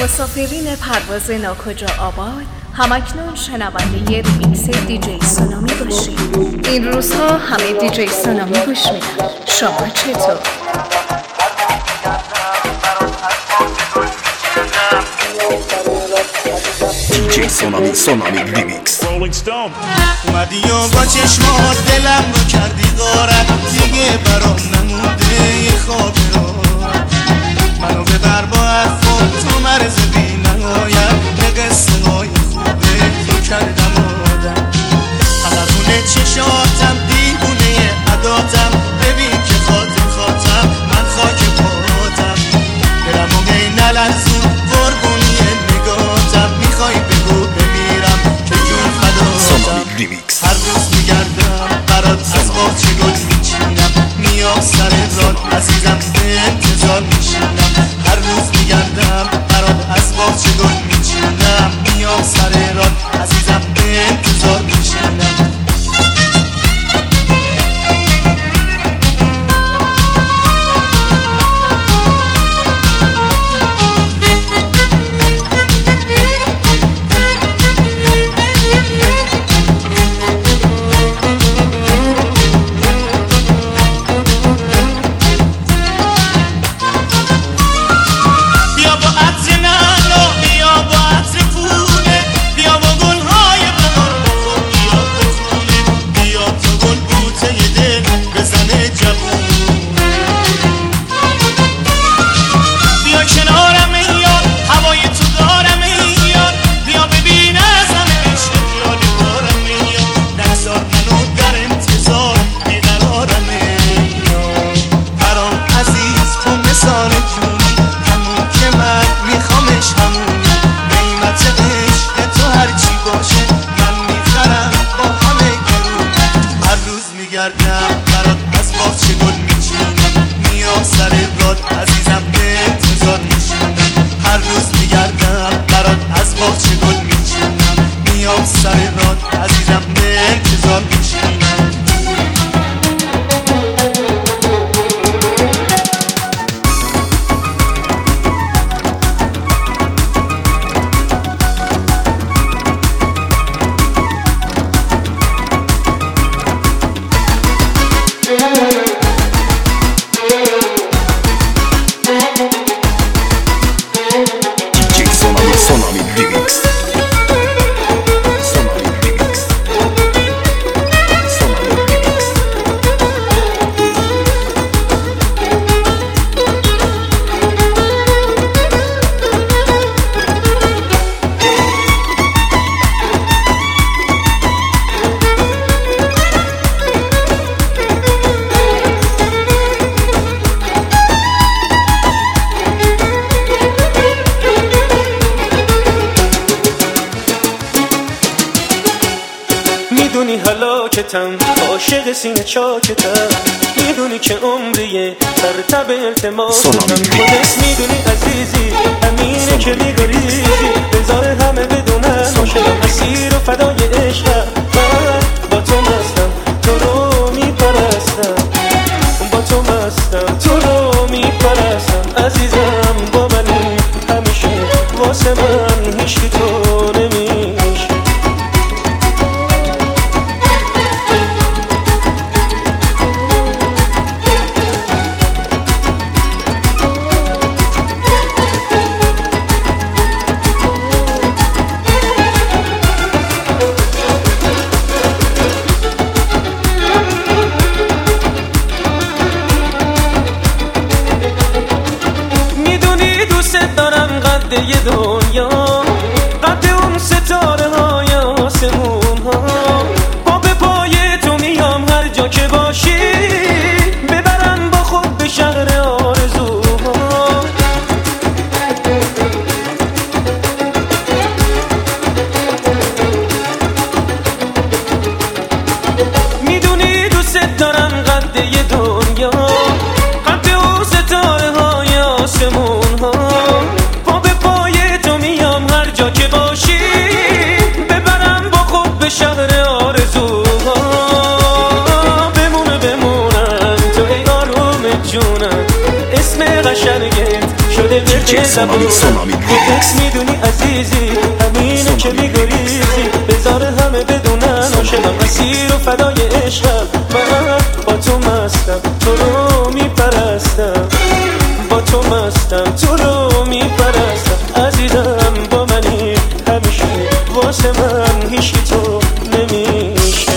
مسافرین پرواز ناکجا آباد، همکنون شنونده ریمیکس دیجی سونامی باشید. این روزها همه دیجی سونامی گوش میدن، شما چطور؟ دیجی سونامی ریمیکس. اومدی و با چشمات دلم رو کردی غارت، دیگه برام نمونده یه خاطرات. منو ببر با حرفات، تو مرز بی نهایت، به قصه های خوبه تو کردم آدم. حلقونه چشاتم، دیوونه عداتم، ببین که خاطرم من خاک پاتم. دلم و می نلرزون قربونی نگاتم، میخوای بگو بمیرم که جون فداتم. هر روز میگردم برات از باغچه گل میچینم، میام سر راد عزیزم به انتظار میشینم. هر روز میگردم برات از باغچه گل میچینم، میام سر راد عزیزم به انتظار میشینم. برات از باغچه گل میچینم، میام سر راد عزیزم به انتظار میشینم. هر روز میگردم برات از باغچه گل میچینم، میام سر راد عزیزم به انتظار میشینم. میدونی هلاکتم، عاشق سینه چاکتم، میدونی که عمریه در تب التماسم. خودت میدونی عزیزی، همینه که میگریزی، بذار همه بدونن عاشقم، اسیر و فدای عشقم. من با تو مستم، تو رو میپرستم، با تو مستم، تو رو میپرستم. عزیزم با منی همیشه، واسه من هیچکی تو نمیشه. یه دنیا قد اون ستاره های آسمون ها، پا به پای تو میام هر جا که باشی، ببرم با خود به شهر آرزوها. میدونی دوست دارم قد یه دنیا، قد اون ستاره های آسمون ها، پا به پای تو ورد زبون خودت میدونی عزیزی همینه که میگریزی بذار همه بدونن عاشقم مسیر و فدای عشقم من با تو مستم تو رو میپرستم با تو مستم تو رو میپرستم عزیزم با منی همیشه واسه من هیچی تو نمیشه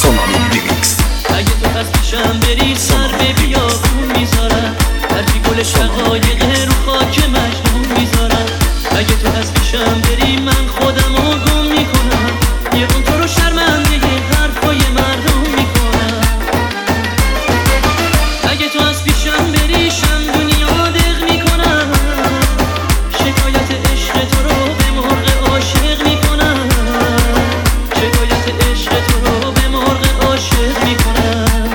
سونامی ریمیکس. اگه تو از پیشم بری سر به بیابون میذارم، هرچی گل شقایقه رو خاک مجنون میذارم. اگه تو از پیشم بری من خودم رو گم میکنم، یه اون تو رو شرمنده حرفای مردم میکنم. اگه تو از پیشم بری شم دنیا دق میکنم، شکایت عشق تو رو به مرغ عاشق میکنم، شکایت عشق تو رو به مرغ عاشق میکنم.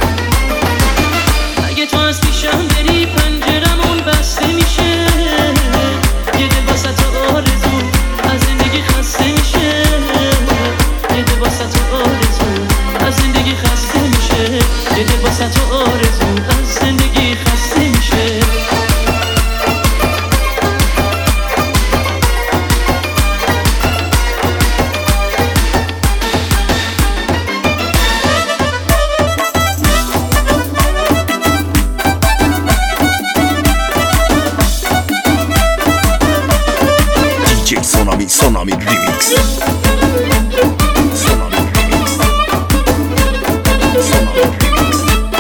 اگه تو از پیشم بری پنجرمون بسته میشه، یه دل واسه آرزو از زندگی خسته میشه، یه دل واسه آرزو از زندگی خسته میشه، یه دل واسه آرزو از زندگی خسته میشه. DJ سونامی ریمیکس. سونامی ریمیکس. سونامی ریمیکس.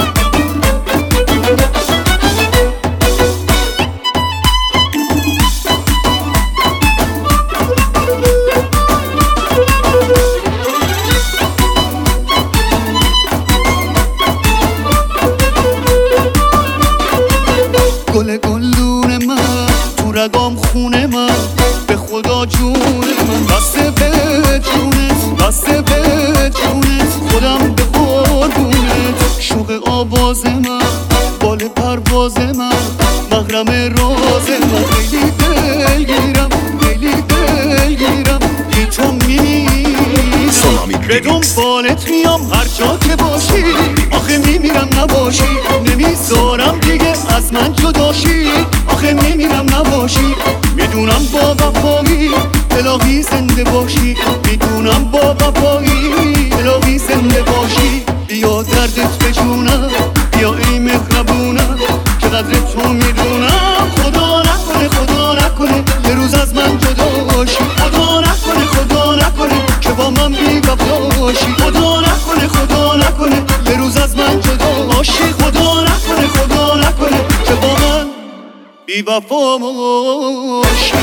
گل گلدون من تو رگام خونه من، به خدا جون من بسته به جونت، بسته به جونت، خودم به قربونت. شوق آواز من، بال پرواز من، محرم راز من، خیلی دلگیرم، خیلی دلگیرم، بی تو میمیرم، به دنبالت میام هر جا که باشی، آخه میمیرم نباشی، نمیذارم دیگه از من جداشی، آخه میمیرم نباشی. میدونم با وفایی الهی زنده باشی، میدونم با وفایی الهی زنده باشی. بیا دردت به جونم، بیا ای مهربونم، که قدر تو میدونم. خدا نکنه، خدا نکنه یه روز از من جدا باشی، خدا نکنه، خدا نکنه که با من بی وفا باشی، خدا نکنه، خدا نکنه یه روز از من جدا باشی، خدا نکنه، خدا نکنه که با من بی وفا باشی.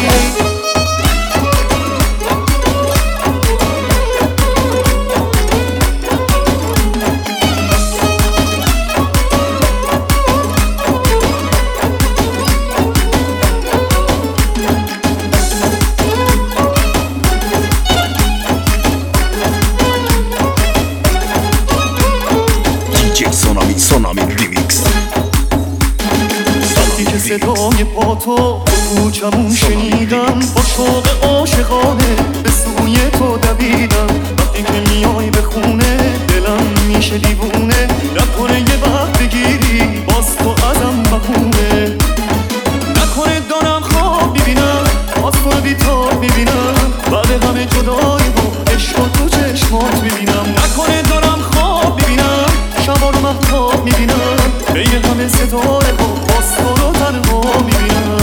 سونامی ریمیکس. وقتی که صدای پا تو کوچمون شنیدم، با شوق عاشقانه به سوی تو دویدم. وقتی که میای به خونه دلم میشه دیوونه، نکنه یه وقت بگیری باز تو ازم بخونه، نکنه دارم خواب میبینم باز تو رو بیتاب میبینم، بعد همه جدایی و عشق و تو چشمات میبینم، نکنه دارم خواب میبینم شبا رو مهتاب میبینم، بین همه ستاره و باز تو رو تنها میبینم.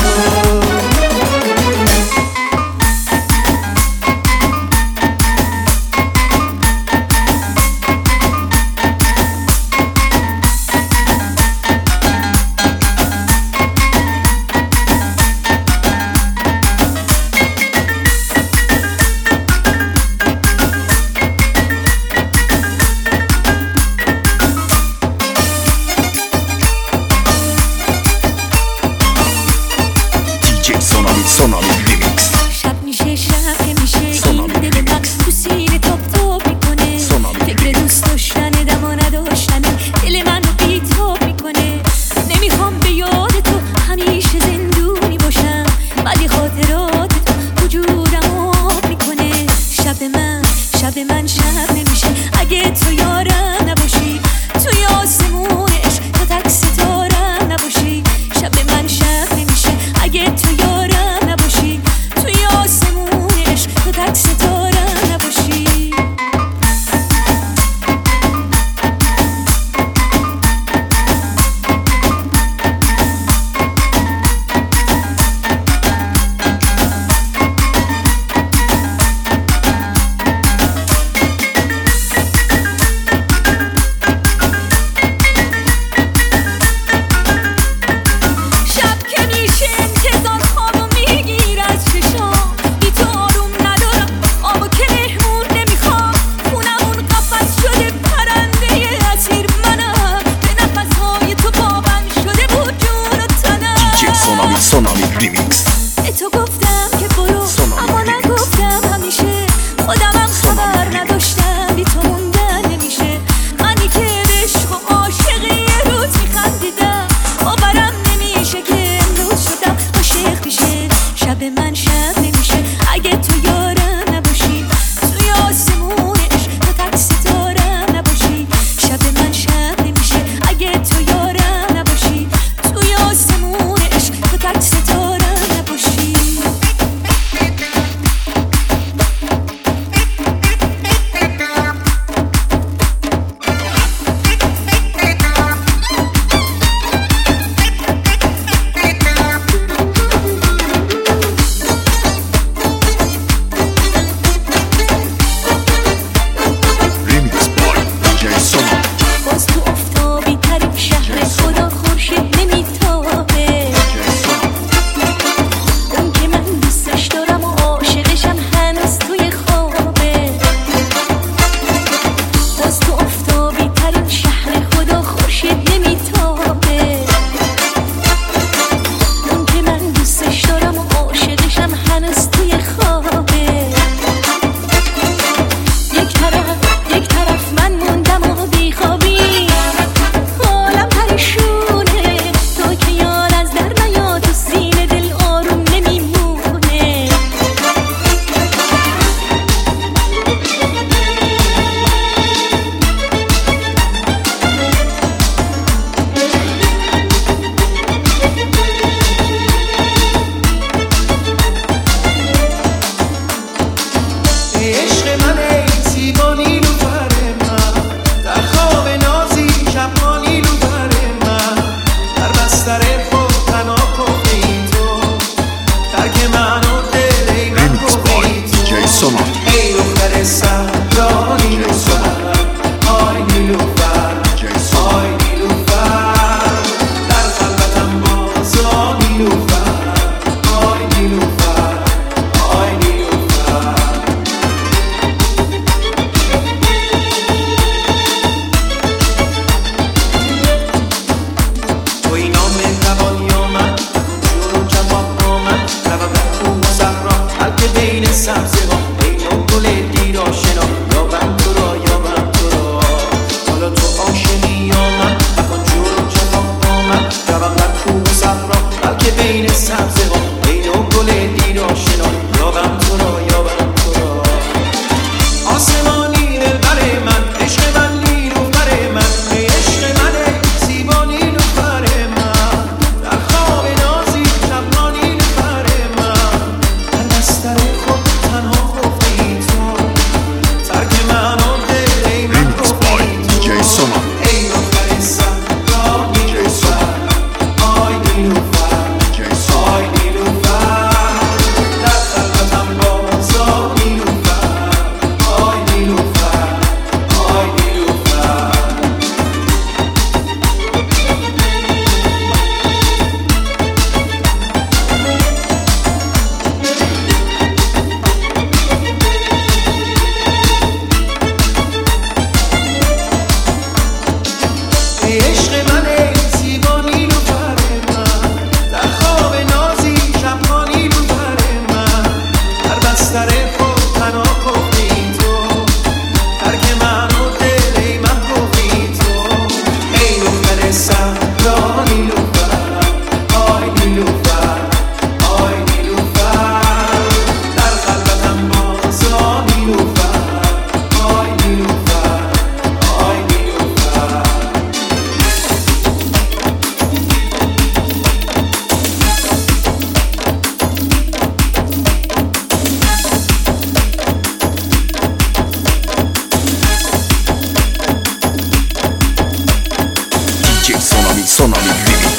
Sonami Remix.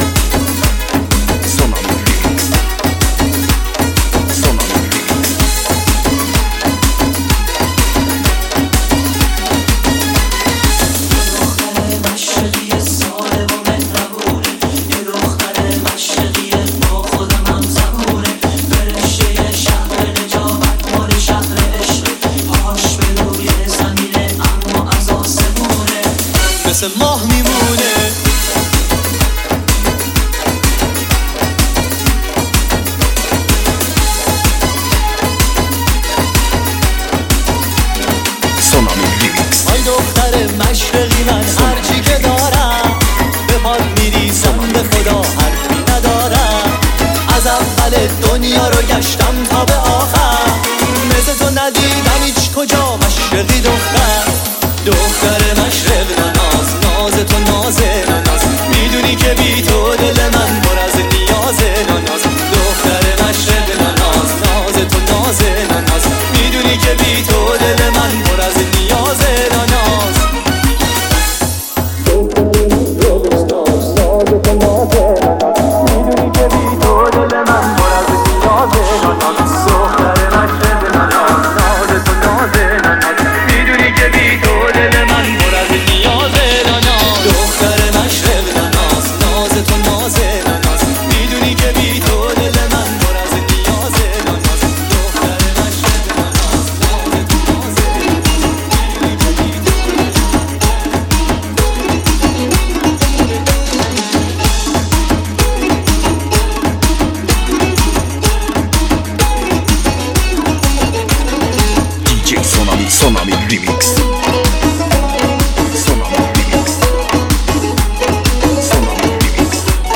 Sonami Remix. Sonami Remix. مثل ماه میمونه Sonami Remix. آی دختر مشرقی من هرچی که دارم به پاد میریزم به خدا حرفی ندارم از اول دنیا رو گشتم تا به آخر مثل تو ندیدم هیچ کجا مشرقی دختر مشرق ناز ناز تو نازه ناز میدونی که بی تو دل من پر از نیازه ناز دختر مشرق ناز ناز تو نازه ناز میدونی که بی تو دل من پر از نیازه ناز Sonami Remix. Sonami Remix. Sonami Remix.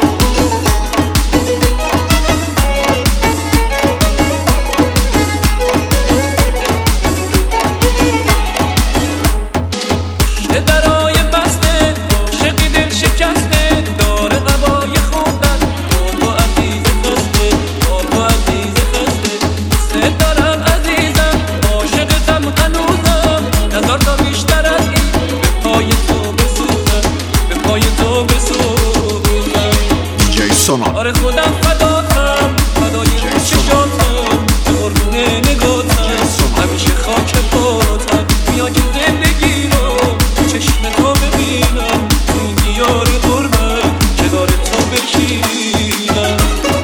درای بسته عاشقی دل شکسته داره قبای خوندن تو عزیز خسته تو عزیز خسته دوست دارم عزیزم عاشقتم هنوزم نظر تا بیشتر از این به پای تو بسوزم به پای تو بسوزم DJ Sonami. آره خودم فداتم فدای چشاتم قربون نگاتم همیشه خاک پاتم بیا که زندگی رو چشم تو ببینم تو این دیار غربت که داره تو بکینم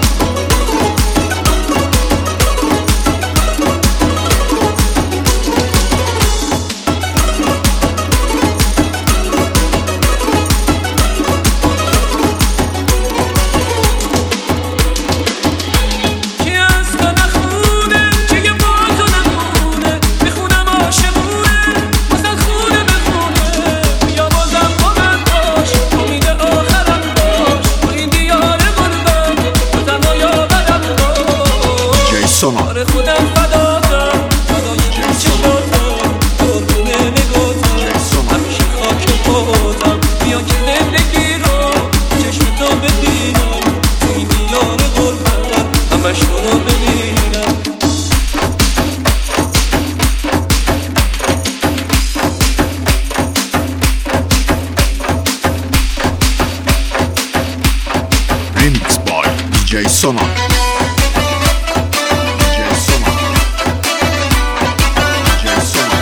کی از تو نخونه که با تو نمونه میخونم عاشقونه مثل خونه بخونه بیا بازم با من باش امید آخرم باش تو این دیار غربت تو تنها یاورم باش DJ Sonami. آره خودم فداتم فدای چشاتم قربون نگاتم همیشه خاک پاتم بیا که زندگی رو چشم تو ببینم تو این دیار غربت همش تو رو ببینم Remix by DJ Sonami. DJ Sonami. DJ Sonami.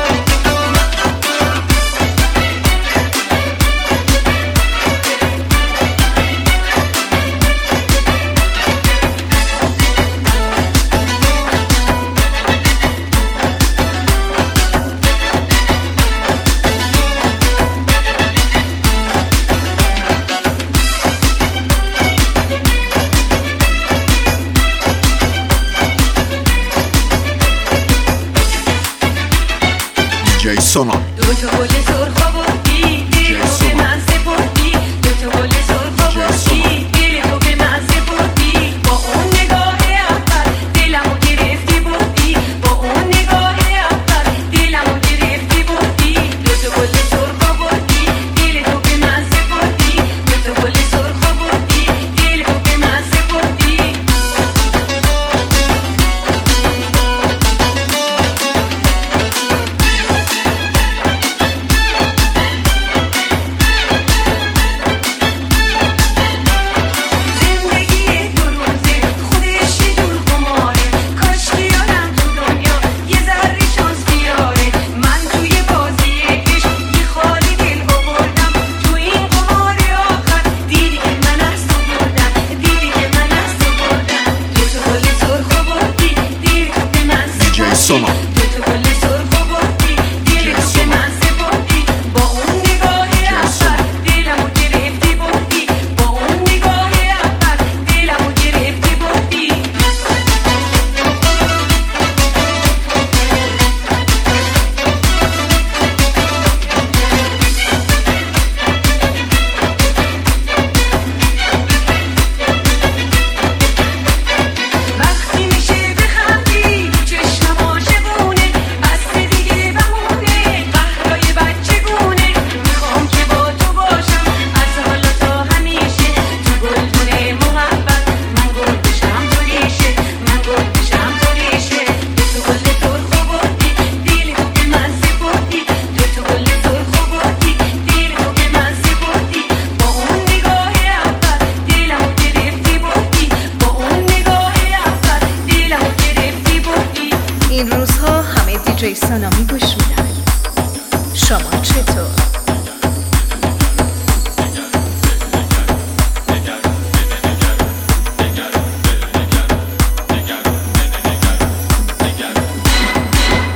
DJ Sonami. دو تا گل سرخ آوردی دل تو به من سپردی دو تا گل سرخ آوردی دل تو به من سپردی با اون نگاه اول دلمو گرفتی بردی با اون نگاه اول دلمو گرفتی بردی دو تا گل سرخ آوردی دل تو به من سپردی دو تا گل سرخ آوردی دل تو به من سپردی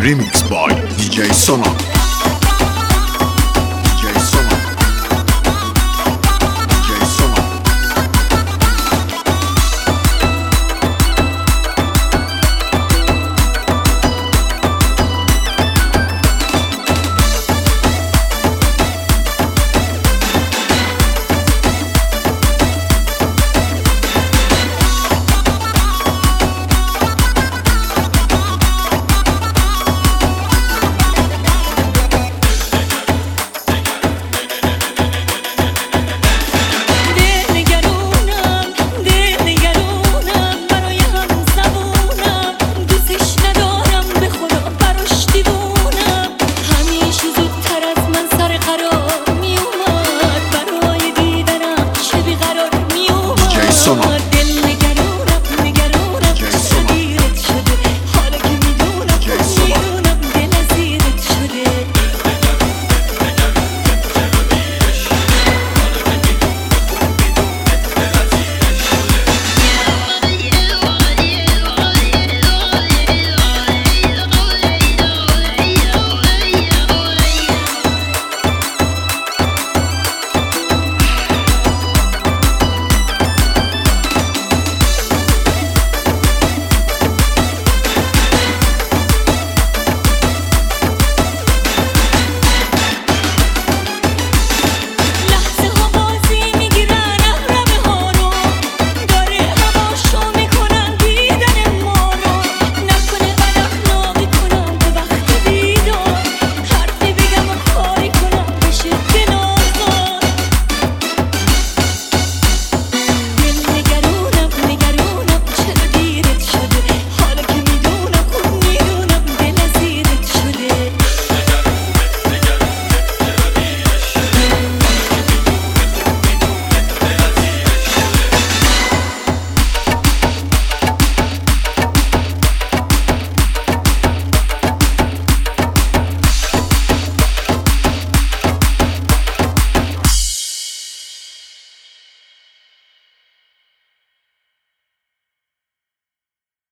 Remix by DJ Sonat.